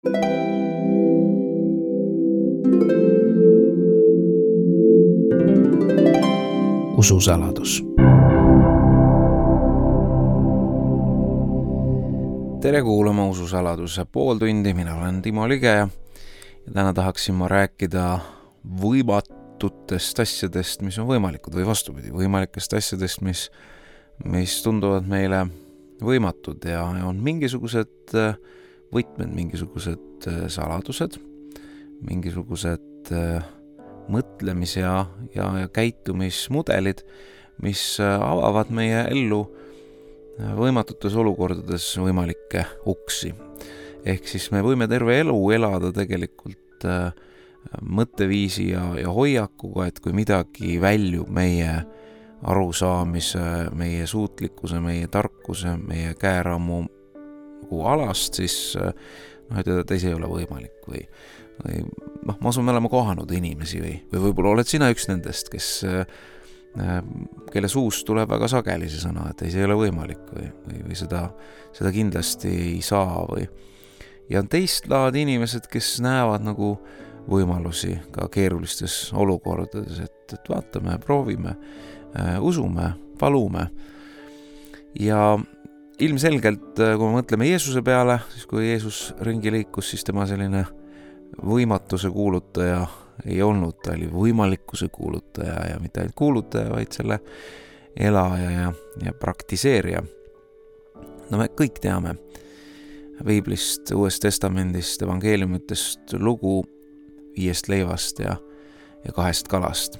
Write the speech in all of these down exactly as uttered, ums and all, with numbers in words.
Ususaladus. Tere kuulama Ususaladuse pool tundi, mina olen Timo Lige ja täna tahaksin ma rääkida võimatutest asjadest, mis on võimalikud või vastupidi, võimalikest asjadest, mis, mis tunduvad meile võimatud ja on mingisugused võtmed, mingisugused saladused, mingisugused mõtlemis- ja, ja, ja käitumismudelid, mis avavad meie ellu võimatutes olukordades võimalikke uksi. Ehk siis me võime terve elu elada tegelikult äh, mõtteviisi ja, ja hoiakuga, et kui midagi väljub meie arusaamise, meie suutlikkuse, meie tarkuse, meie käerammu alast, siis äh, noh, ütleda, et ei, see ei ole võimalik või, või noh, ma asun, me oleme kohanud inimesi või, või võib-olla oled sina üks nendest, kes äh, kelle suust tuleb väga sageli see sõna, et ei, see ei ole võimalik või, või, või seda, seda kindlasti ei saa või. Ja on teist laadi inimesed, kes näevad nagu võimalusi ka keerulistes olukordades, et, et vaatame, proovime, äh, usume, palume. Ja ilmselgelt, kui me mõtleme Jeesuse peale, siis kui Jeesus ringi liikus, siis tema selline võimatuse kuulutaja ei olnud, ta oli võimalikkuse kuulutaja ja mitte ainult kuulutaja, vaid selle elaja ja, ja praktiseerija. No me kõik teame Piiblist, Uuest Testamendist, evangeeliumitest lugu viiest leivast ja, ja kahest kalast.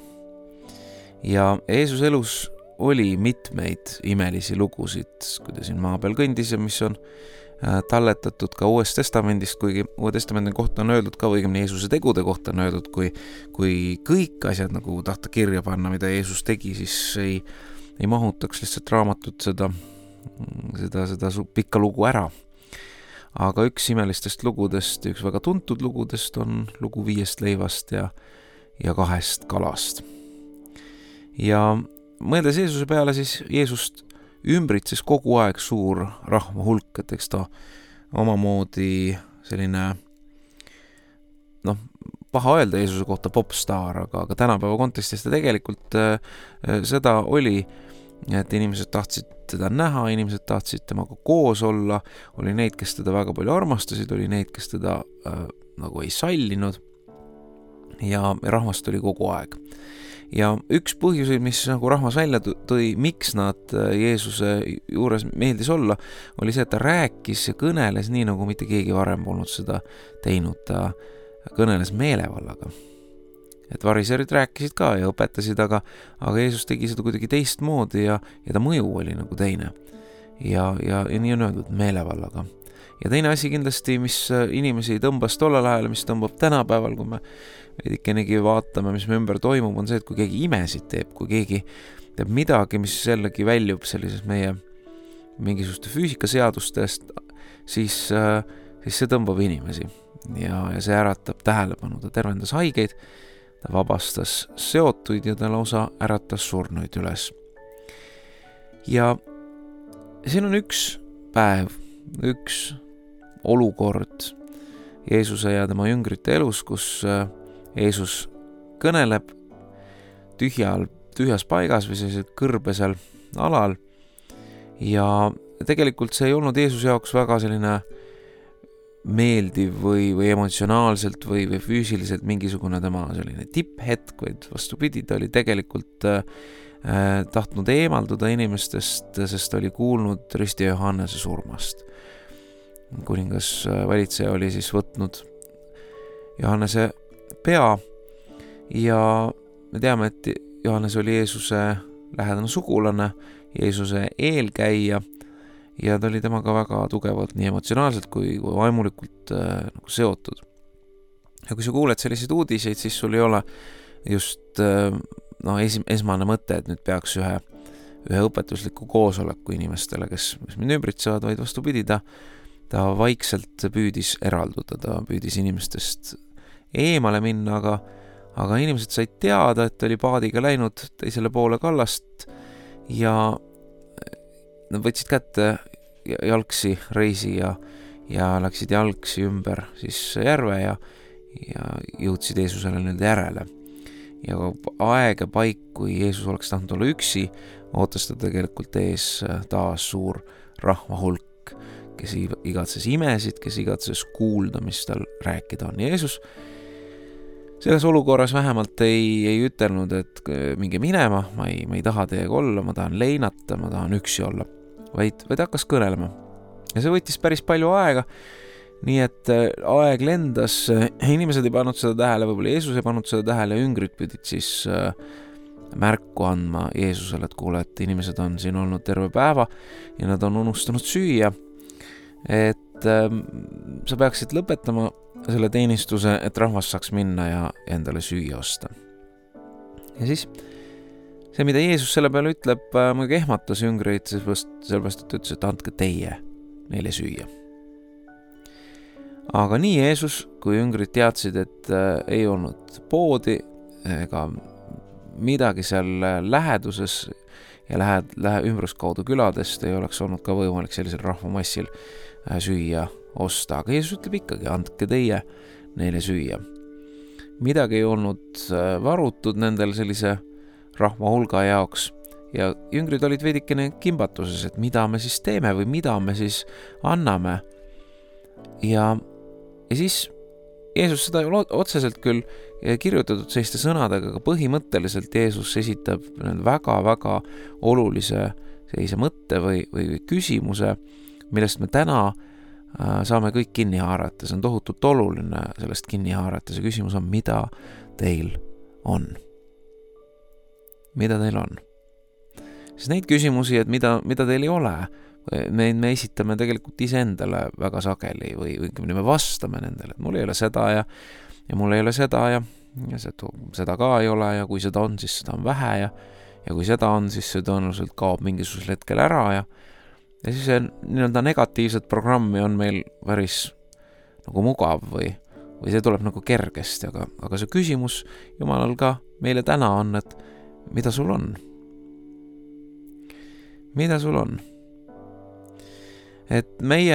Ja Jeesus elus oli mitmeid imelisi lugusid, kui ta siin maa peal kõndis ja mis on talletatud ka Uuest Testamendist, kuigi Uue Testamendi kohta on öeldud ka, õigemini Jeesuse tegude kohta on öeldud, kui, kui kõik asjad nagu tahta kirja panna, mida Jeesus tegi, siis ei, ei mahutaks lihtsalt raamatut seda, seda, seda pikka lugu ära. Aga üks imelistest lugudest, üks väga tuntud lugudest on lugu viiest leivast ja, ja kahest kalast. Ja mõeldes Jeesuse peale, siis Jeesust ümbritses kogu aeg suur rahva hulk, et eks ta omamoodi selline, noh, paha öelda Jeesuse kohta popstaar, aga, aga tänapäeva kontekstis ta tegelikult äh, seda oli, et inimesed tahtsid teda näha, inimesed tahtsid temaga koos olla, oli neid, kes teda väga palju armastasid, oli neid, kes teda äh, nagu ei sallinud ja rahvast oli kogu aeg. Ja üks põhjuseid, mis nagu rahvas välja tõi, miks nad Jeesuse juures meeldis olla, oli see, et ta rääkis ja kõneles nii, nagu mitte keegi varem polnud seda teinud. Ta kõneles meelevallaga. Et variserid rääkisid ka ja õpetasid, aga, aga Jeesus tegi seda kuidagi teistmoodi ja, ja ta mõju oli nagu teine. Ja, ja, ja nii on öeldud meelevallaga. Ja teine asi kindlasti, mis inimesi tõmbas tollel ajal, mis tõmbab tänapäeval, kui me veidikenegi vaatame, mis me ümber toimub, on see, et kui keegi imesid teeb, kui keegi teeb midagi, mis jällegi väljub sellises meie mingisuguste füüsikaseadustest, siis, siis see tõmbab inimesi ja, ja see äratab tähelepanu. Ta tervendas haigeid, ta vabastas seotuid ja ta lausa äratas surnuid üles. Ja siin on üks päev, üks olukord Jeesuse ja tema jüngrite elus, kus Jeesus kõneleb tühjal, tühjas paigas või sellised kõrbesel alal ja tegelikult see ei olnud Jeesuse jaoks väga selline meeldiv või, või emotsionaalselt või, või füüsiliselt mingisugune tema selline tipphetk, vaid vastupidi, ta oli tegelikult äh, tahtnud eemalduda inimestest, sest oli kuulnud Risti Johannese surmast. Kuningas valitseja oli siis võtnud Johannese pea ja me teame, et Johannes oli Jeesuse lähedane sugulane, Jeesuse eelkäija ja ta oli temaga väga tugevalt nii emotsionaalselt kui vaimulikult äh, nagu seotud. Ja kui sa kuuled selliseid uudiseid, siis sul ei ole just äh, no, es- esmane mõte, et nüüd peaks ühe, ühe õpetusliku koosoleku inimestele, kes, kes mind ümbritsevad, vaid vastupidi, ta ta vaikselt püüdis eralduda, ta püüdis inimestest eemale minna, aga, aga inimesed said teada, et ta oli paadiga läinud teisele poole kallast ja nad võtsid kätte jalgsi reisi ja, ja läksid jalgsi ümber siis järve ja, ja jõudsid Jeesusele nüüd järele. Ja aeg ja paik, kui Jeesus oleks tahtnud olla üksi, ootas ta tegelikult ees taas suur rahvahulk, kes igatses imesid, kes igatses kuulda, mis tal rääkida on. Jeesus selles olukorras vähemalt ei, ei ütelnud, et minge minema, ma ei, ma ei taha teiega olla, ma tahan leinata, ma tahan üksi olla, vaid, vaid hakkas kõnelema. Ja see võttis päris palju aega, nii et aeg lendas, inimesed ei pannud seda tähele, võib-olla Jeesus ei pannud seda tähele, üngrid pidid siis märku andma Jeesusele, et kuule, et inimesed on siin olnud terve päeva ja nad on unustanud süüa, et ähm, sa peaksid lõpetama selle teenistuse, et rahvas saaks minna ja endale süüa osta. Ja siis see, mida Jeesus selle peale ütleb, muidugi ehmatas üngreid, sellepärast, et ütles, et andke teie neile süüa. Aga nii Jeesus, kui üngrid teadsid, et äh, ei olnud poodi ega midagi seal läheduses ja lähe, lähe ümbruskaudu küladest ei oleks olnud ka võimalik sellisel rahvamassil äh, süüa osta. Aga Jeesus ütleb ikkagi, andke teie neile süüa. Midagi ei olnud äh, varutud nendel sellise rahvahulga jaoks ja jüngrid olid veidikene kimbatuses, et mida me siis teeme või mida me siis anname. Ja Ja siis Jeesus seda otseselt küll kirjutatud selliste sõnadega, aga põhimõtteliselt Jeesus esitab väga-väga olulise sellise mõtte või, või küsimuse, millest me täna saame kõik kinni haarata. See on tohutult oluline sellest kinni haarata. See küsimus on, mida teil on? Mida teil on? Siis neid küsimusi, et mida, mida teil ei ole, Me, me esitame tegelikult iseendale väga sageli või, või me vastame nendele, et mul ei ole seda ja, ja mul ei ole seda ja, ja seda, seda ka ei ole ja kui seda on, siis seda on vähe ja, ja kui seda on, siis see tõenäoliselt kaob mingisugusel hetkel ära ja, ja siis see nii-öelda negatiivset programmi on meil päris nagu mugav või, või see tuleb nagu kergesti, aga, aga see küsimus Jumalal ka meile täna on, et mida sul on? Mida sul on? Et meie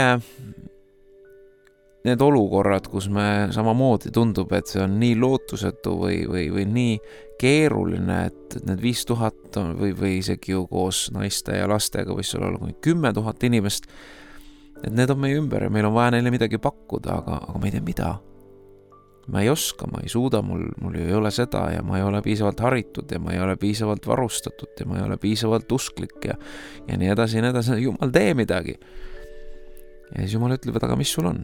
need olukorrad, kus me samamoodi tundub, et see on nii lootusetu või, või, või nii keeruline, et need viis tuhat või, või isegi ju koos naiste ja lastega võis seal olla kuni kümme tuhat inimest, et need on meie ümber ja meil on vaja neile midagi pakkuda, aga, aga ma ei tea mida. Ma ei oska, ma ei suuda, mul, mul ei ole seda ja ma ei ole piisavalt haritud ja ma ei ole piisavalt varustatud ja ma ei ole piisavalt usklik ja, ja nii edasi ja nii edasi. Jumal, tee midagi. Ja siis Jumal ütleb, et aga mis sul on?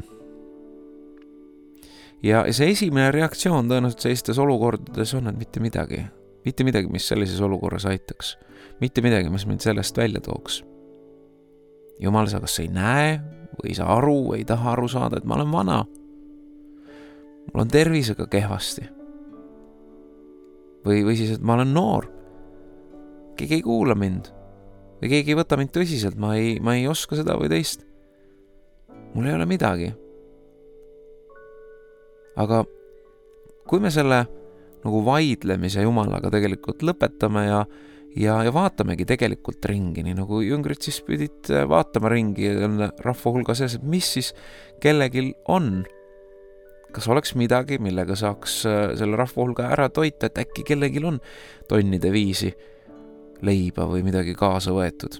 Ja see esimene reaktsioon tõenäoliselt sellistes olukordades on, et mitte midagi. Mitte midagi, mis sellises olukorras aitaks. Mitte midagi, mis mind sellest välja tooks. Jumal, sa kas ei näe või ei saa aru või ei taha aru saada, et ma olen vana. Mul on tervisega kehvasti. Või, või siis, et ma olen noor. Keegi ei kuula mind. Või keegi ei võta mind tõsiselt, ma ei, ma ei oska seda või teist. Mul ei ole midagi. Aga kui me selle nagu vaidlemise Jumalaga tegelikult lõpetame ja, ja, ja vaatamegi tegelikult ringi, nii nagu jüngrid siis pidid vaatama ringi rahva hulga sees, et mis siis kellegil on. Kas oleks midagi, millega saaks selle rahva hulga ära toita, et äkki kellegil on tonnide viisi leiba või midagi kaasa võetud.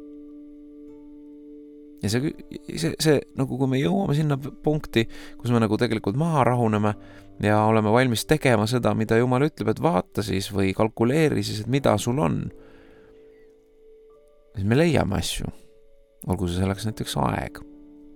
Ja see, see, see, nagu kui me jõuame sinna punkti, kus me nagu tegelikult maha rahuneme ja oleme valmis tegema seda, mida Jumal ütleb, et vaata siis või kalkuleeri siis, et mida sul on. Siis me leiame asju. Olgu see selleks näiteks aeg.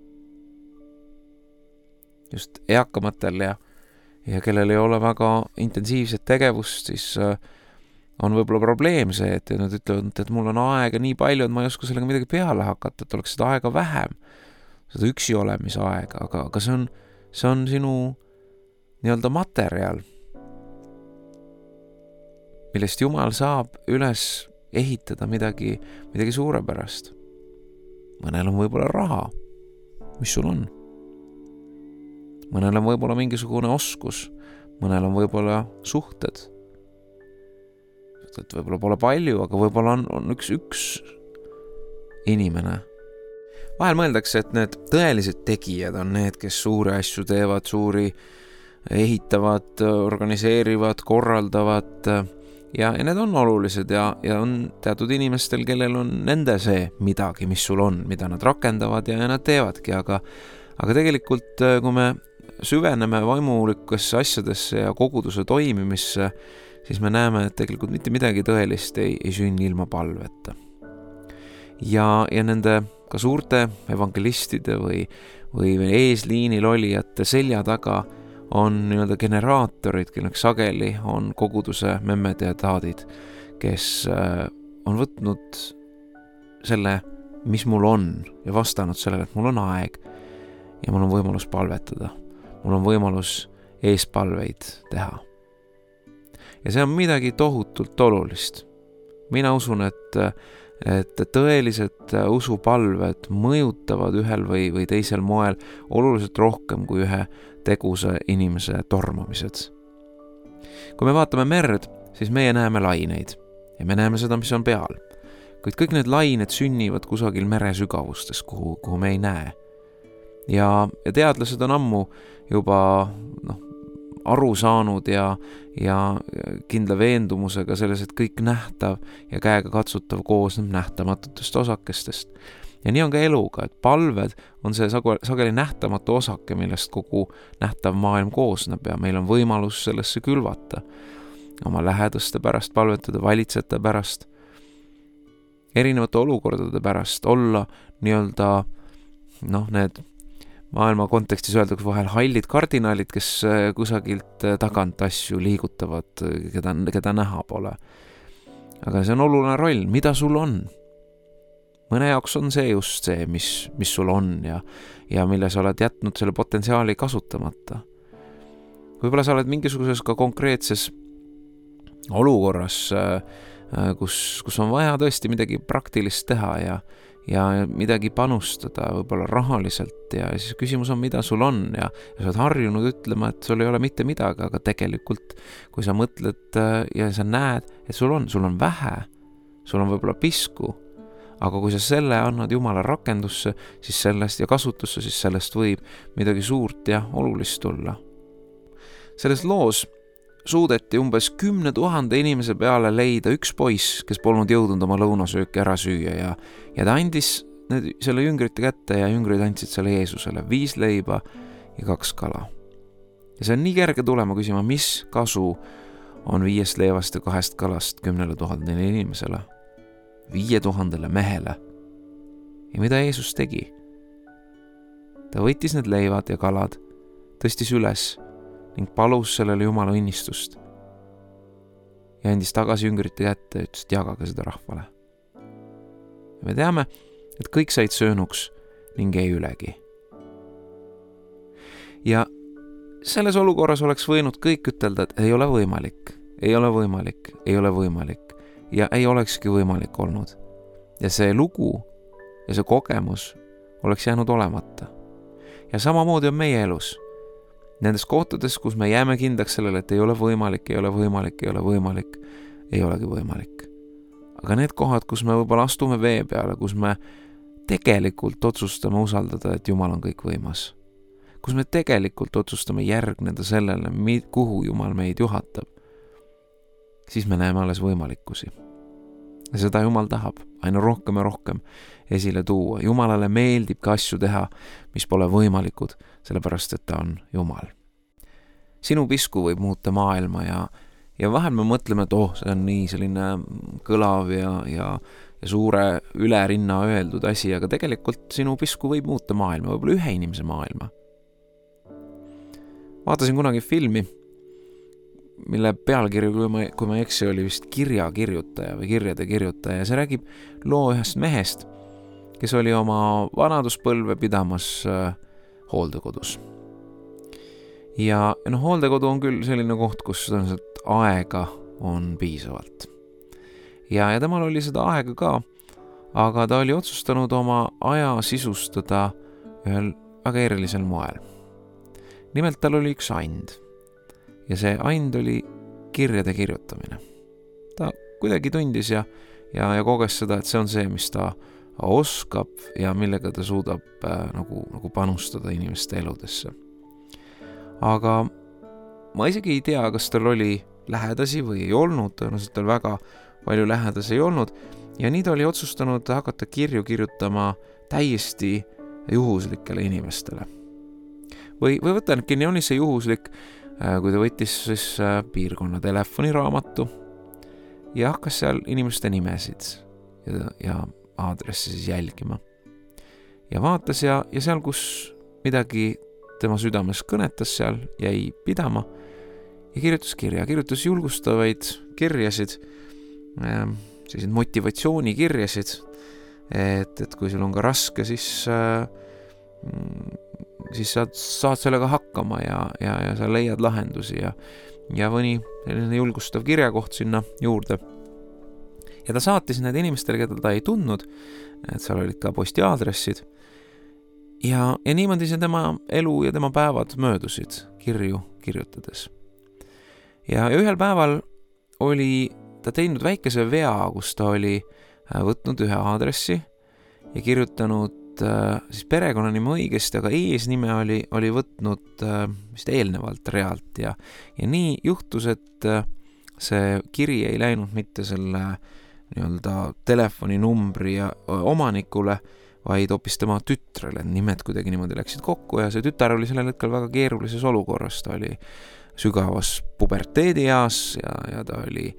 Just eakamatel ja, ja kellel ei ole väga intensiivset tegevust, siis on võib-olla probleem see, et nad ütlevad, et mul on aega nii palju, et ma ei oska sellega midagi peale hakata, et oleks seda aega vähem, seda üksi olemise aega, aga, aga see on, see on sinu nii-öelda materjal, millest Jumal saab üles ehitada midagi, midagi suurepärast. Mõnel on võib-olla raha, mis sul on. Mõnel on võib-olla mingisugune oskus, mõnel on võib-olla suhted, et võib-olla pole palju, aga võib-olla on, on üks, üks inimene, Vahel mõeldakse, et need tõelised tegijad on need, kes suuri asju teevad, suuri ehitavad, organiseerivad, korraldavad ja, ja need on olulised ja, ja on teatud inimestel, kellel on nende see midagi, mis sul on, mida nad rakendavad ja, ja nad teevadki, aga, aga tegelikult kui me süveneme vaimulikesse asjadesse ja koguduse toimimisse, siis me näeme, et tegelikult mitte midagi tõelist ei, ei sünni ilma palveta. Ja, ja nende ka suurte evangelistide või, või eesliinil olijate selja taga on nii-öelda generaatorid, kelleks sageli on koguduse memmed ja taadid, kes on võtnud selle, mis mul on ja vastanud sellele, et mul on aeg ja mul on võimalus palvetada. Mul on võimalus eespalveid teha. Ja see on midagi tohutult olulist. Mina usun, et et tõelised usupalved mõjutavad ühel või, või teisel moel oluliselt rohkem kui ühe teguse inimese tormamised. Kui me vaatame merd, siis meie näeme laineid ja me näeme seda, mis on peal. Kuid kõik need lained sünnivad kusagil mere sügavustes, kuhu, kuhu me ei näe. Ja, ja teadlased on ammu juba noh, aru saanud ja, ja kindla veendumusega selles, et kõik nähtav ja käega katsutav koosneb nähtamatutest osakestest. Ja nii on ka eluga, et palved on see sageli nähtamatu osake, millest kogu nähtav maailm koosneb ja meil on võimalus sellesse külvata. Oma lähedaste pärast palvetada, valitsete pärast, erinevate olukordade pärast, olla nii-öelda noh, need maailma kontekstis öeldakse vahel hallid kardinaalid, kes kusagilt tagant asju liigutavad, keda, keda näha pole. Aga see on oluline roll, mida sul on. Mõne jaoks on see just see, mis, mis sul on ja, ja mille sa oled jätnud selle potentsiaali kasutamata. Võib-olla sa oled mingisuguses ka konkreetses olukorras, kus, kus on vaja tõesti midagi praktilist teha ja ja midagi panustada võib-olla rahaliselt ja siis küsimus on, mida sul on ja, ja sa oled harjunud ütlema, et sul ei ole mitte midagi, aga tegelikult kui sa mõtled ja sa näed, et sul on, sul on vähe, sul on võib-olla pisku, aga kui sa selle annad Jumala rakendusse, siis sellest ja kasutusse, siis sellest võib midagi suurt ja olulist tulla. Selles loos suudeti umbes kümne tuhande inimese peale leida üks poiss, kes polnud jõudnud oma lõunasööki ära süüa ja, ja ta andis need, selle jüngrite kätte ja jüngrid andsid selle Jeesusele viis leiba ja kaks kala. Ja see on nii kerge tulema küsima, mis kasu on viiest leivast ja kahest kalast kümnele tuhandele inimesele, viie tuhandele mehele. Ja mida Jeesus tegi? Ta võttis need leivad ja kalad, tõstis üles ning palus sellele Jumala õnnistust ja andis tagasi jüngrite kätte ja ütles, et jagage seda rahvale. Ja me teame, et kõik said söönuks ning ei ülegi. Ja selles olukorras oleks võinud kõik ütelda, et ei ole võimalik, ei ole võimalik, ei ole võimalik ja ei olekski võimalik olnud. Ja see lugu ja see kogemus oleks jäänud olemata. Ja samamoodi on meie elus. Nendes kohtades, kus me jääme kindlaks sellele, et ei ole võimalik, ei ole võimalik, ei ole võimalik, ei olegi võimalik. Aga need kohad, kus me võib-olla astume vee peale, kus me tegelikult otsustame usaldada, et Jumal on kõik võimas. Kus me tegelikult otsustame järgneda sellele, kuhu Jumal meid juhatab, siis me näeme alles võimalikkusi. Ja seda Jumal tahab aina rohkem ja rohkem esile tuua. Jumalale meeldib ka asju teha, mis pole võimalikud, sellepärast, et ta on Jumal. Sinu pisku võib muuta maailma ja, ja vahel me mõtleme, et oh, see on nii selline kõlav ja, ja, ja suure üle rinna öeldud asi, aga tegelikult sinu pisku võib muuta maailma, võib-olla ühe inimese maailma. Vaatasin kunagi filmi, mille pealkirju, kui ma, kui ma eksi, oli vist kirjakirjutaja või kirjade kirjutaja ja see räägib loo ühest mehest, kes oli oma vanaduspõlve pidamas äh, hooldekodus. Ja no, hooldekodu on küll selline koht, kus tõenäoliselt aega on piisavalt. Ja, ja temal oli seda aega ka, aga ta oli otsustanud oma aja sisustada ühel väga erilisel moel. Nimelt tal oli üks and. Ja see and oli kirjade kirjutamine. Ta kuidagi tundis ja, ja, ja koges seda, et see on see, mis ta oskab ja millega ta suudab äh, nagu, nagu panustada inimeste eludesse. Aga ma isegi ei tea, kas tal oli lähedasi või ei olnud, tõenäoliselt tal väga palju lähedasi ei olnud ja nii ta oli otsustanud hakata kirju kirjutama täiesti juhuslikele inimestele. Või, või võtanudki, nii oli see juhuslik, kui ta võttis siis piirkonna telefoniraamatu ja hakkas seal inimeste nimesid ja, ja aadressi siis jälgima. Ja vaatas ja, ja seal, kus midagi tema südames kõnetas, seal jäi pidama ja kirjutas kirja, kirjutas julgustavaid kirjasid, selliseid motivatsioonikirjasid, et, et kui sul on ka raske, siis, siis saad, saad sellega hakkama ja, ja, ja sa leiad lahendusi ja, ja mõni selline julgustav kirjakoht sinna juurde. Ja ta saatis need inimestele, keda ta ei tundnud, et seal olid ka postiaadressid ja, ja niimoodi see tema elu ja tema päevad möödusid kirju kirjutades. Ja ühel päeval oli ta teinud väikese vea, kus ta oli võtnud ühe aadressi ja kirjutanud äh, siis perekonnanime õigesti, aga eesnime oli, oli võtnud äh, vist eelnevalt realt ja, ja nii juhtus, et äh, see kiri ei läinud mitte selle nii-öelda telefoninumbri ja omanikule, vaid hoopis tema tütrele. Nimed kuidagi niimoodi läksid kokku ja see tütar oli sellel hetkel väga keerulises olukorras. Ta oli sügavas puberteedieas ja, ja ta oli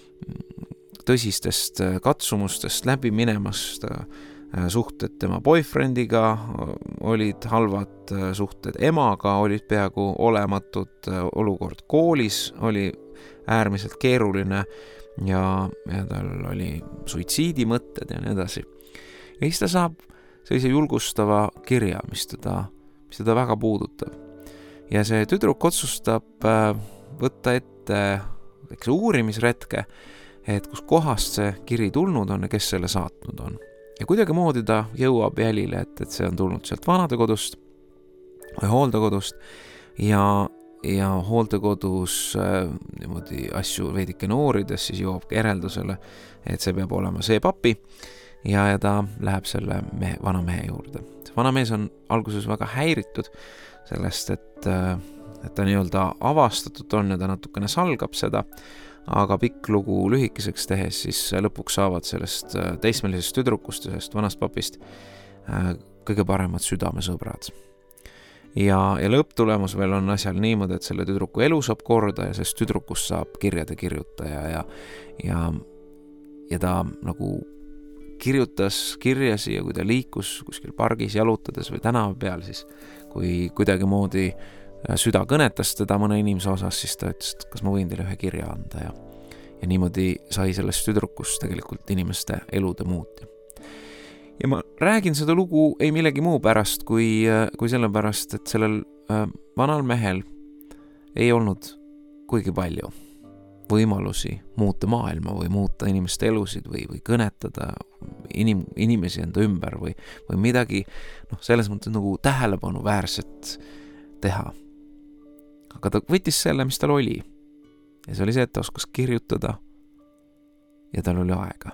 tõsistest katsumustest läbi minemas, suhted tema boyfriendiga olid halvad, suhted emaga olid peaaegu olematud, olukord koolis oli äärmiselt keeruline ja, ja tal oli suitsiidimõtted ja nii edasi. Ja siis ta saab sellise julgustava kirja, mis teda, mis teda väga puudutab. Ja see tüdruk otsustab võtta ette eks uurimisretke, et kus kohast see kiri tulnud on ja kes selle saatnud on. Ja kuidagi moodi ta jõuab jälile, et, et see on tulnud sealt vanadekodust või hooldekodust ja, ja hooldekodus äh, niimoodi asju veidike noorides siis jõuab järeldusele, et see peab olema see papi ja, ja ta läheb selle mehe, vana mehe juurde. See vana mees on alguses väga häiritud sellest, et, et ta nii-öelda avastatud on ja ta natukene salgab seda, aga pikk lugu lühikeseks tehes siis lõpuks saavad sellest teismelisest tüdrukust ja sellest vanast papist kõige paremad südamesõbrad. Ja, ja lõpptulemus veel on asjal niimoodi, et selle tüdruku elu saab korda ja sellest tüdrukust saab kirjade kirjutaja ja, ja, ja ta nagu kirjutas kirjasi ja kui ta liikus kuskil pargis jalutades või tänava peal, siis kui kuidagi moodi süda kõnetas teda mõne inimese osas, siis ta ütles, et kas ma võin teile ühe kirja anda ja, ja niimoodi sai sellest tüdrukust tegelikult inimeste elude muutja. Ja ma räägin seda lugu ei millegi muu pärast, kui, kui selle pärast, et sellel äh, vanal mehel ei olnud kuigi palju võimalusi muuta maailma või muuta inimeste elusid või, või kõnetada inim, inimesi enda ümber või, või midagi noh, selles mõttes nagu tähelepanu väärset teha. Aga ta võttis selle, mis tal oli. Ja see oli see, et ta oskas kirjutada ja tal oli aega.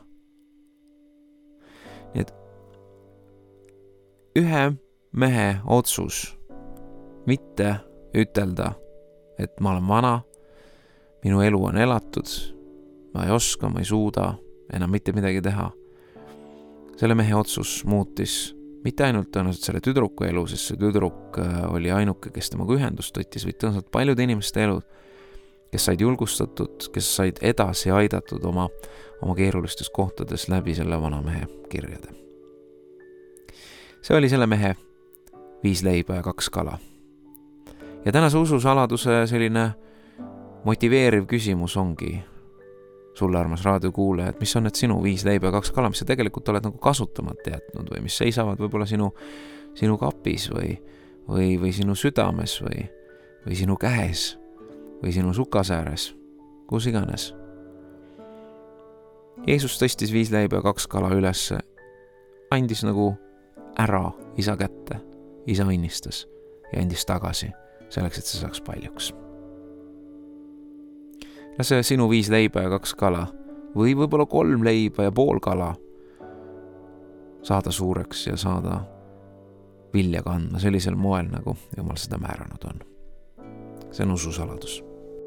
Nii et ühe mehe otsus mitte ütelda, et ma olen vana, minu elu on elatud, ma ei oska, ma ei suuda enam mitte midagi teha. Selle mehe otsus muutis mitte ainult tõenäoliselt selle tüdruku elu, sest see tüdruk oli ainuke, kes temaga ühendust võttis, või tõenäoliselt paljude inimeste elud, kes said julgustatud, kes said edasi aidatud oma, oma keerulistes kohtades läbi selle vana mehe kirjade. See oli selle mehe viis leiba ja kaks kala. Ja tänase ususaladuse selline motiveeriv küsimus ongi sulle, armas raadiokuulaja, et mis on need sinu viis leiba ja kaks kala, mis sa tegelikult oled nagu kasutamata jätnud või mis seisavad võib-olla sinu, sinu kapis või, või, või sinu südames või, või sinu käes või sinu sukasääres, kus iganes. Jeesus tõstis viis leiba ja kaks kala üles, andis nagu ära isa kätte, isa õnnistas ja andis tagasi selleks, et see saaks paljuks. See sinu viis leiba ja kaks kala või võib-olla kolm leiba ja pool kala saada suureks ja saada vilja kandma sellisel moel, nagu Jumal seda määranud on. See on ususaladus.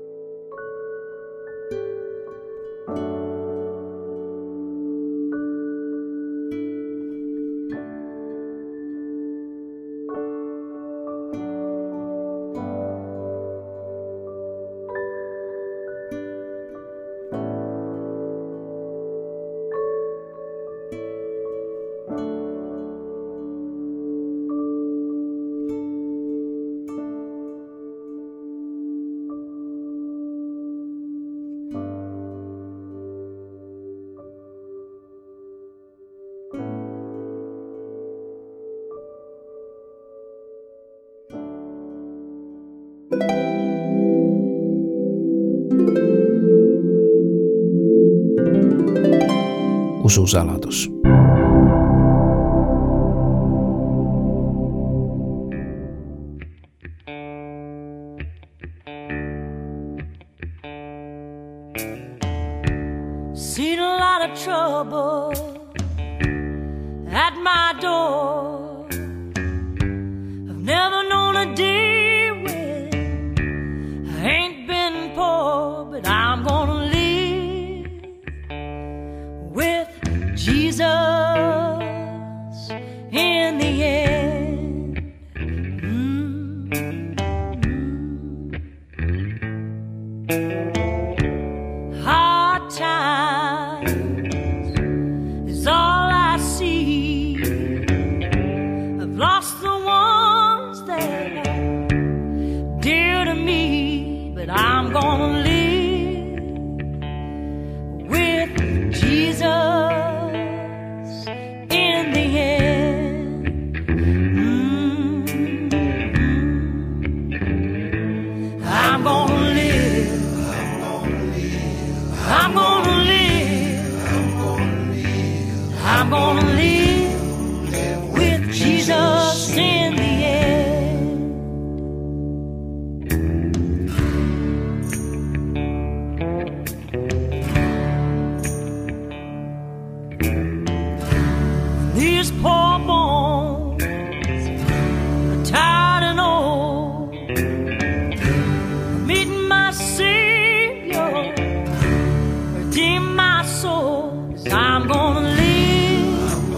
Ususaladus. Seen a lot of trouble at my door. I've never known a day when I ain't been poor, but I'm gonna live with Jesus in the end. Mm-hmm. Hard times is all I see. I've lost the ones that are dear to me, but I'm gonna live with Jesus. I'm gonna live with Jesus in the end. These poor bones are tired and old, meeting my Savior, redeem my soul. I'm gonna live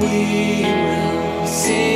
we will see.